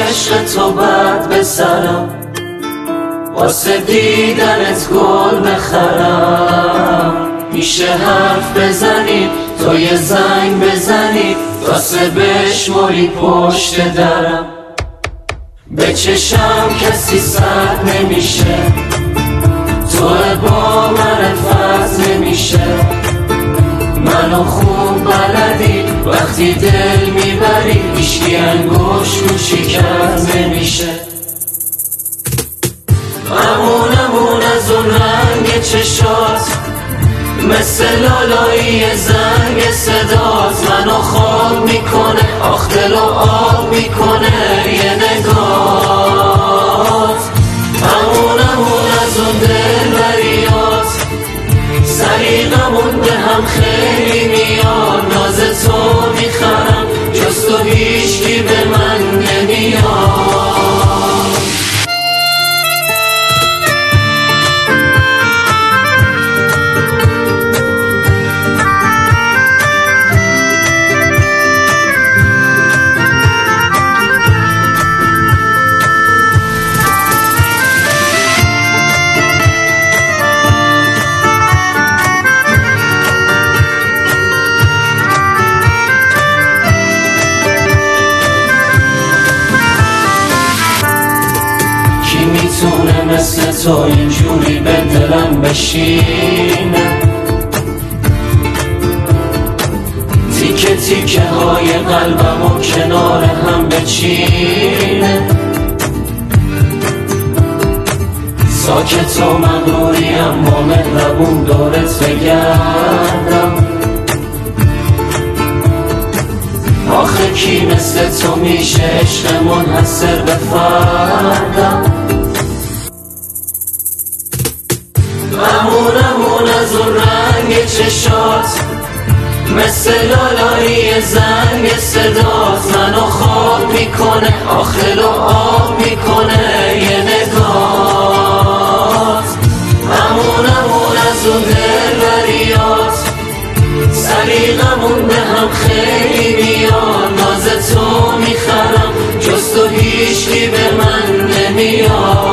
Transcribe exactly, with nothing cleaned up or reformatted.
عشق تو بد به سرم، واسه دیدنت گل بخرم. میشه حرف بزنی تو یه زنگ بزنی واسه بشماری پشت درم. به چشم کسی سد نمیشه، تو با معرفت نمیشه. منو خوب بلدی وقتی دل میبری، هیچکی انگوش رو شکست نمیشه. امون امون از اون رنگ چشات، مثل لالایی زنگ صدات. منو خواب میکنه آخ دل و آب میکنه یه نگات. امون امون از اون دل بریات، سریقمون به هم خیلی میاد. ناز تو میخرم جز تو هیچکی به من نمیاد. میتونه مثل تو اینجوری به دلم بشینه، تیکه تیکه های قلبم و کنار هم بچینه. ساکت و مغروریم با مهربون دورت بگردم. آخه کی مثل تو میشه عشق منحصر به فردم. امون امون از اون رنگ چشات، مثل لالایی زنگ صدات. منو خواب میکنه آخر و آب میکنه یه نگات. امون امون از اون دلبریات، سریقمون به هم خیلی میاد. ناز تو میخرم جز تو هیچکی به من نمیاد.